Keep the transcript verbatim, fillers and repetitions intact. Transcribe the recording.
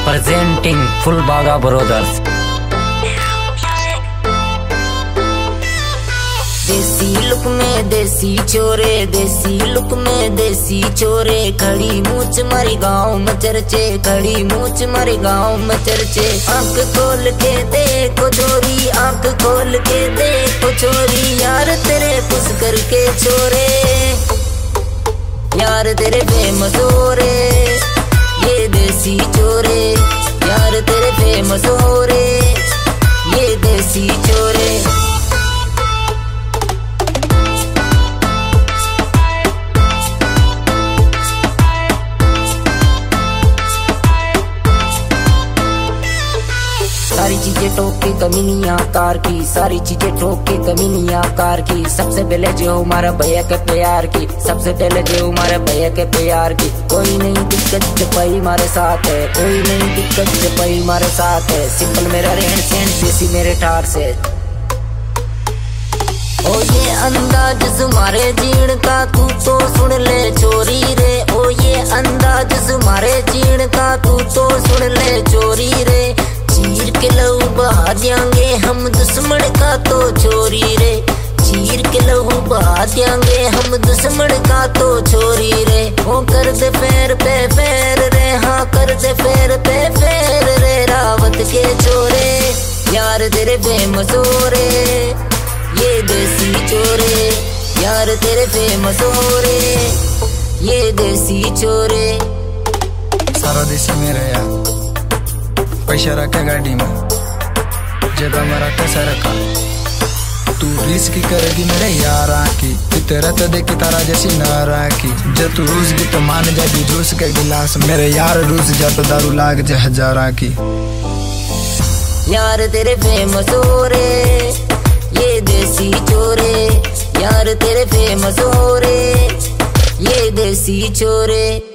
presenting Full Baga Brothers. देसी look में देसी चोरे, देसी लुक में देसी चोरे, खड़ी मूछ मारी गाँव में चर्चे, खड़ी मूछ मारी गाँव में चर्चे। आंख खोल के देखो छोरी, आंख खोल के देखो छोरी, यार तेरे पुस करके छोरे, यार तेरे फेमस हो रे ये देसी चोरे, यार तेरे फेमस हो रे ये देसी चोरे। सारी चीजें ठोक के कमीनी आकार की, सारी चीजें ठोक के कमीनी आकार की। सबसे पहले जो हमारा भैया के प्यार की, सबसे पहले जो हमारे भैया के प्यार की। कोई नहीं दिक्कत जपाई हमारे साथ है, कोई नहीं दिक्कत जपाई हमारे साथ है। सिंपल मेरा रहन सहन, देसी मेरे ठार से। ओ ये अंदाज तुम्हारे जीण का तू तो सुन ले चोरी रे, ओ ये अंदाज तुम्हारे जीण का तू तो सुन ले चोरी रे। चीर के लहू बहा देंगे हम दुश्मन का तो छोरी रे, चीर के लहू बहा देंगे हम दुश्मन का तो छोरी रे। ओ कर दे पैर पे पैर रे, हाँ कर दे पैर पे पैर रे, रावत के छोरे, यार तेरे फेमस हो रे ये देसी चोरे, यार तेरे फेमस हो रे ये देसी चोरे। सारा देसी मेरे यार, पैसा रखा गाड़ी में, जब हमारा कैसा रखा। तू रिस्क करेगी मेरे यार की, तेरा तो देखी तारा जैसी नारा की। जब तू रूस की तो मान जाएगी जूस के गिलास, मेरे यार रूस जा तो दारू लाग जा हजारा की। यार तेरे फेमस हो रे ये देसी चोरे, यार तेरे फेमस हो रे ये देसी चोरे।